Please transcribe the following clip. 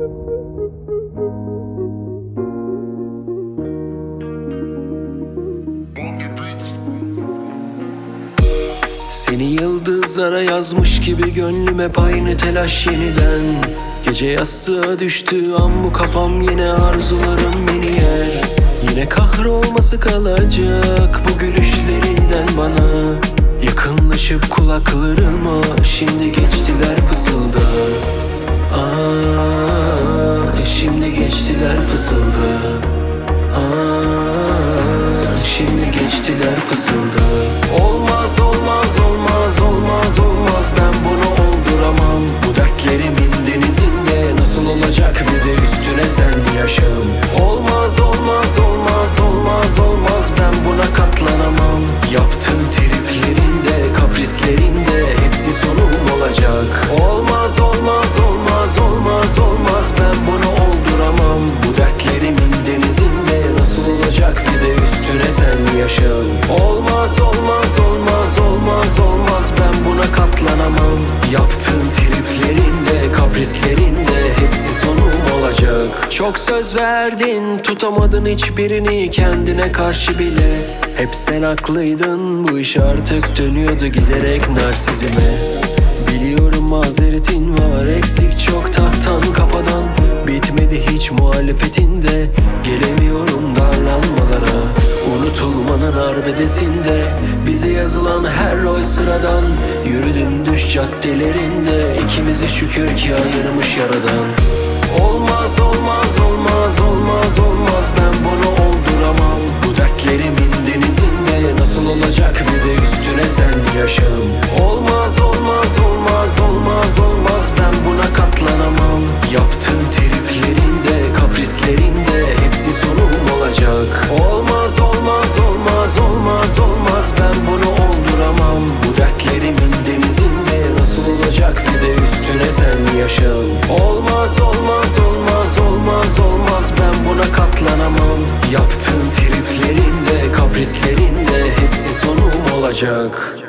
Seni yıldızlara yazmış gibi gönlüm hep aynı telaş yeniden. Gece yastığa düştüğü an bu kafam yine arzularım beni yer. Yine kahrolması kalacak bu gülüşlerinden bana. Yakınlaşıp kulaklarıma şimdi geçtiler fısıldı. Şimdi geçtiler fısıldı. Şimdi geçtiler fısıldı. Olmaz olmaz olmaz olmaz olmaz, ben bunu olduramam. Bu dertlerimin denizinde nasıl olacak bir de üstüne sen yaşam. Olmaz olmaz olmaz olmaz olmaz, ben buna katlanamam. Yaptığın triplerinde, kaprislerinde hepsi sonum olacak. Olmaz olmaz olmaz olmaz olmaz, ben bunu olduramam. Bu dertlerimin denizinde nasıl olacak bir de üstüne sen yaşam. Olmaz olmaz olmaz olmaz olmaz, ben buna katlanamam. Yaptığın triplerinde, kaprislerinde hepsi sonum olacak. Çok söz verdin, tutamadın hiçbirini kendine karşı bile. Hep sen haklıydın, bu iş artık dönüyordu giderek narsizme. Biliyorum mazeretin var, eksik çok tahtan kafadan. Bitmedi hiç muhalefetinde, gelemiyorum darlanmalara. Unutulmanın arbedesinde bize yazılan her rol sıradan. Yürüdüm düş caddelerinde, ikimizi şükür ki ayırmış yaradan. Olmaz olmaz olmaz olmaz olmaz, ben bunu olduramam. Bu dertlerimin denizinde nasıl olacak bir de üstüne sen yaşam. Olmaz olmaz olmaz olmaz olmaz, ben buna katlanamam. Yaptığın triplerinde, kaprislerinde hepsi sonum olacak. Olmaz olmaz olmaz olmaz olmaz, ben bunu olduramam. Bu dertlerimin denizinde nasıl olacak bir de üstüne sen yaşam. Olmaz olmaz olmaz olmaz olmaz, ben buna katlanamam. Yaptığın triplerinde, kaprislerinde hepsi sonum olacak.